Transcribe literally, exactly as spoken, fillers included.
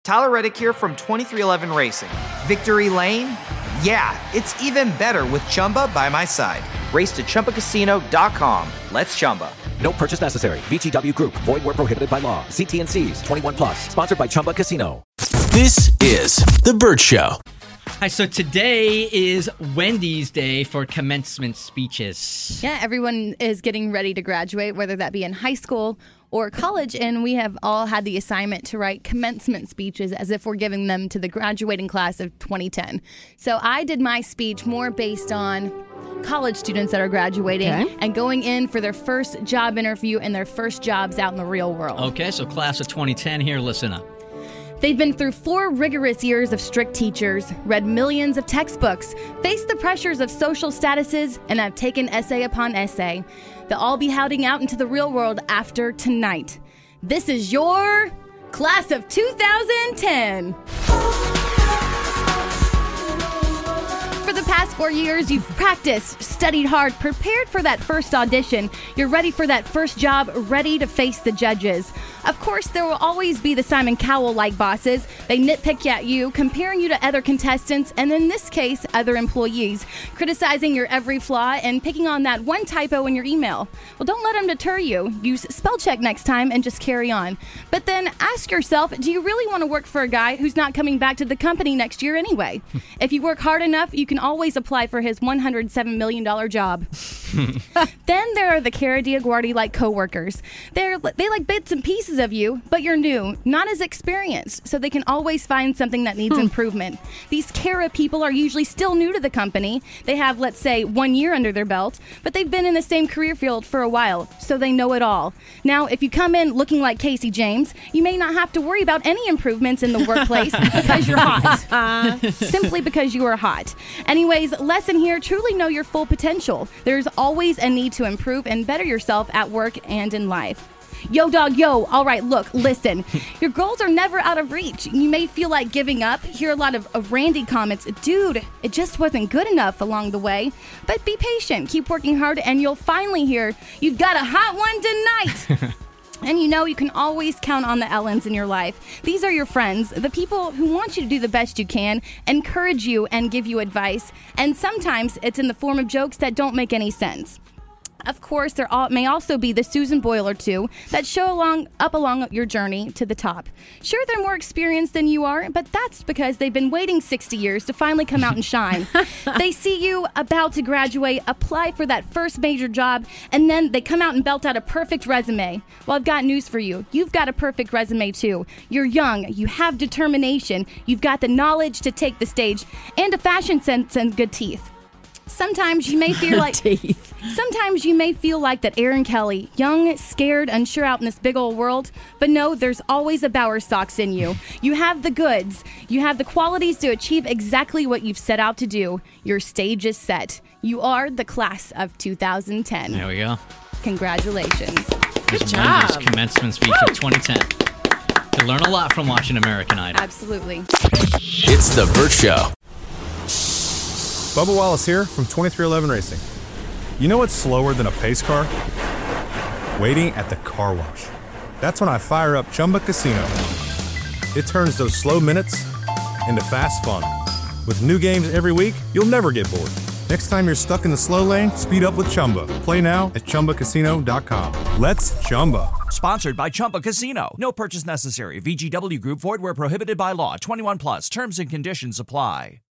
Tyler Reddick here from twenty-three eleven Racing. Victory Lane? Yeah, it's even better with Chumba by my side. Race to Chumba Casino dot com. Let's Chumba. No purchase necessary. V G W Group. Void where prohibited by law. See T and C's. twenty-one plus. Sponsored by Chumba Casino. This is The Bert Show. Hi, so today is Wendy's Day for commencement speeches. Yeah, everyone is getting ready to graduate, whether that be in high school or college, and we have all had the assignment to write commencement speeches as if we're giving them to the graduating class of twenty ten. So I did my speech more based on college students that are graduating okay. and going in for their first job interview and their first jobs out in the real world. Okay, so class of twenty ten here, listen up. They've been through four rigorous years of strict teachers, read millions of textbooks, faced the pressures of social statuses, and have taken essay upon essay. They'll all be heading out into the real world after tonight. This is your class of two thousand ten. For the past four years, you've practiced, studied hard, prepared for that first audition. You're ready for that first job, ready to face the judges. Of course, there will always be the Simon Cowell-like bosses. They nitpick at you, comparing you to other contestants, and in this case, other employees, criticizing your every flaw and picking on that one typo in your email. Well, don't let them deter you. Use spell check next time and just carry on. But then ask yourself, do you really want to work for a guy who's not coming back to the company next year anyway? If you work hard enough, you can always apply for his one hundred seven million dollars job. Then there are the Cara DioGuardi-like coworkers. They're, they like bits and pieces of you, but you're new, not as experienced, so they can always find something that needs improvement. These Cara people are usually still new to the company. They have, let's say, one year under their belt, but they've been in the same career field for a while, so they know it all. Now, if you come in looking like Casey James, you may not have to worry about any improvements in the workplace because you're hot. Simply because you are hot. Anyways, lesson here, truly know your full potential. There's always a need to improve and better yourself at work and in life. Yo, dog, yo. All right, look, listen. Your goals are never out of reach. You may feel like giving up, hear a lot of, of Randy comments. Dude, it just wasn't good enough along the way. But be patient. Keep working hard, and you'll finally hear, you've got a hot one tonight. And you know you can always count on the Ellens in your life. These are your friends, the people who want you to do the best you can, encourage you, and give you advice. And sometimes it's in the form of jokes that don't make any sense. Of course, there may also be the Susan Boyle or two that show along up along your journey to the top. Sure, they're more experienced than you are, but that's because they've been waiting sixty years to finally come out and shine. They see you about to graduate, apply for that first major job, and then they come out and belt out a perfect resume. Well, I've got news for you. You've got a perfect resume, too. You're young. You have determination. You've got the knowledge to take the stage and a fashion sense and good teeth. Sometimes you may feel like Teeth. Sometimes you may feel like that Aaron Kelly, young, scared, unsure out in this big old world. But no, there's always a Bauer Stocks in you. You have the goods. You have the qualities to achieve exactly what you've set out to do. Your stage is set. You are the class of two thousand ten. There we go. Congratulations. Good job. Wendy's commencement speech Woo! Of twenty ten. You learn a lot from watching American Idol. Absolutely. It's The Bert Show. Bubba Wallace here from twenty-three eleven Racing. You know what's slower than a pace car? Waiting at the car wash. That's when I fire up Chumba Casino. It turns those slow minutes into fast fun. With new games every week, you'll never get bored. Next time you're stuck in the slow lane, speed up with Chumba. Play now at Chumba Casino dot com. Let's Chumba. Sponsored by Chumba Casino. No purchase necessary. V G W Group. Void where prohibited by law. twenty-one plus. Terms and conditions apply.